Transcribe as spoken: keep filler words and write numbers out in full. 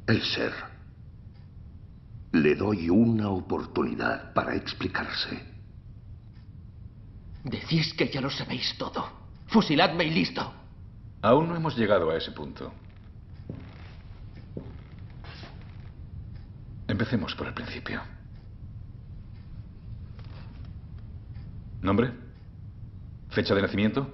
El ser. Le doy una oportunidad para explicarse. Decís que ya lo sabéis todo. Fusiladme y listo. Aún no hemos llegado a ese punto. Empecemos por el principio. ¿Nombre? ¿Fecha de nacimiento?